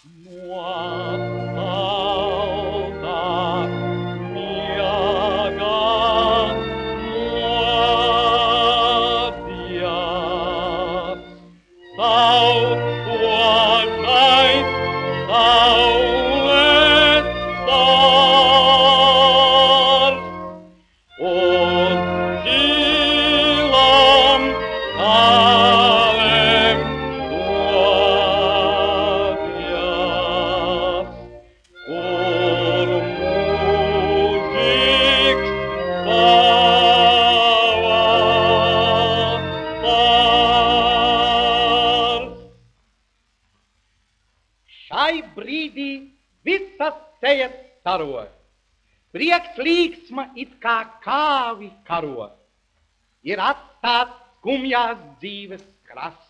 Šai brīdī visas sejas staro, prieks līksma it kā kāvi karo, ir atstāts skumjās dzīves krasts.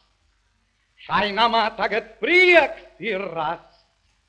Šai namā tagad prieks ir rasts.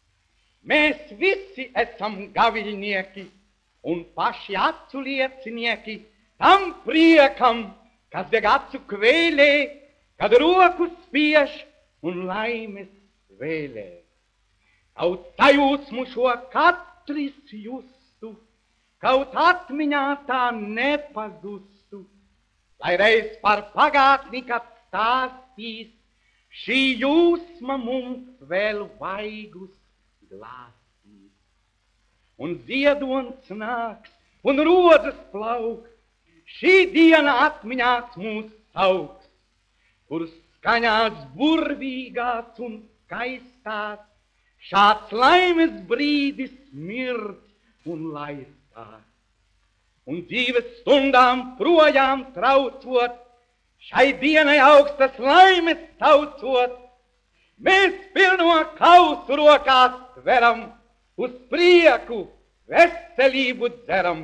Mēs visi esam gaviļnieki un paši acu liecinieki tam priekam, kas deg acu kvēlē, kad roku spiež un laimes vēlē. Kaut sajūsmu šo katrs justu, kaut atmiņā tā nepazustu, lai reiz par pagātni, kad stāstīs, šī jūsma mums vēl vaigus glāstīs. Un ziedons nāks, un rozes plauks, šī diena atmiņās mūs sauks, kur skaņās burvīgās un skaistās, šāds laimes brīdis mirt un laistās. Un dzīves stundām projām traucot, šai dienai augstas laimes taucot, mēs pilno kausu rokās tveram, uz prieku veselību dzeram.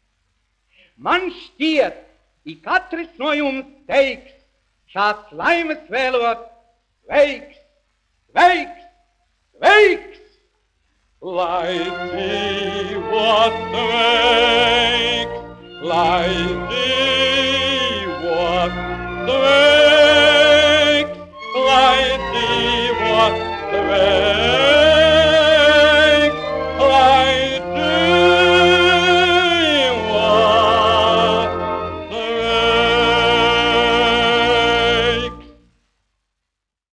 Man šķiet, I katrs no jums teiks, šāds laimes vēlot, sveiks, sveiks, sveiks! Lai dzīvo sveiks, lai dzīvo sveiks!